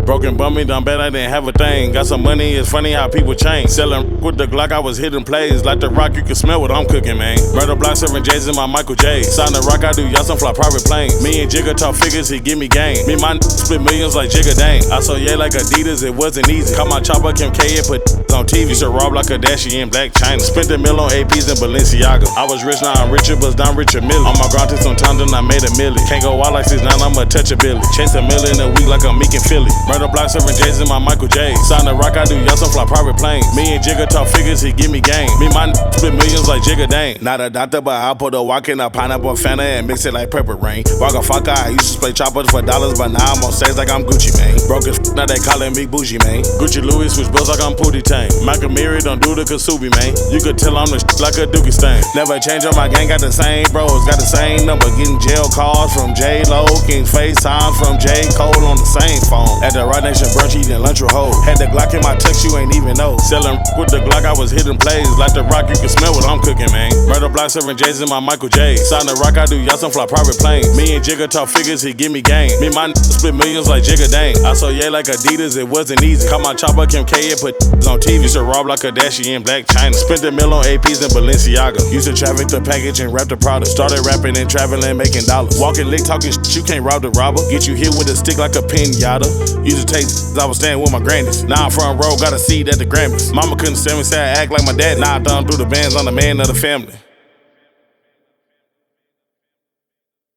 Broken bummy, done bet I didn't have a thing. Got some money, it's funny how people change. Selling with the Glock, I was hitting plays. Like the rock, you can smell what I'm cooking, man. Murder block, serving J's in my Michael J. Sign the rock, I do y'all some fly private planes. Me and Jigga talk figures, he give me game. Me and my split millions like Jigga Dang. I saw yeah like Adidas, it wasn't easy. Caught my chopper, Kim K, and put on TV. Used to rob like a Kardashian in Black China. Spent a mill on APs in Balenciaga. I was rich, now I'm richer, but down Richard Mille. On my grind to some time, then I made a milli. Can't go wild like 6'9", I'ma touch a Billy. Chase a million a week like I'm Meek and Philly. Murder block, serving J's in my Michael J. Sign the rock, I do y'all some fly private planes. Me and Jigga talk figures, he give me game. Me and my split millions like Jigga Dang. Not a doctor, but I put a walk in a pineapple Fanta and mix it like pepper rain. Waka Faka, I used to play choppers for dollars, but now I'm on stage like I'm Gucci, man. Broke as now they callin' me bougie, man. Gucci Louis switch bills like I'm Pootie Tang. Michael Miri don't do the Kasubi, man. You could tell I'm the like a Dookie stain. Never change up, my gang got the same bros, got the same number. Getting jail calls from J-Lo, King FaceTime from J. Cole on the same phone. At the Right Nation brunch, eating lunch with hoes. Had the Glock in my tux, you ain't even know. Selling with the Glock, I was hitting plays. Like the rock, you can smell what I'm cooking, man. Murder block, serving J's in my Michael J. Sign the rock, I do y'all some fly private planes. Me and Jigga talk figures, he give me game. Me and my split millions like Jigga Dang. I saw yeah like Adidas, it wasn't easy. Caught my chopper, Kim K, and put on TV. Used to rob like a Kardashian in Black China. Spent a mill on APs in Balenciaga. Used to traffic the package and wrap the product. Started rapping and traveling, making dollars. Walking lick, talking shit, you can't rob the robber. Get you hit with a stick like a pinata. Used to taste, I was staying with my grannies. Now I'm front row, got a seat at the Grammys. Mama couldn't stand me, say I act like my daddy. Now I thumb through the bands, I'm the man of the family.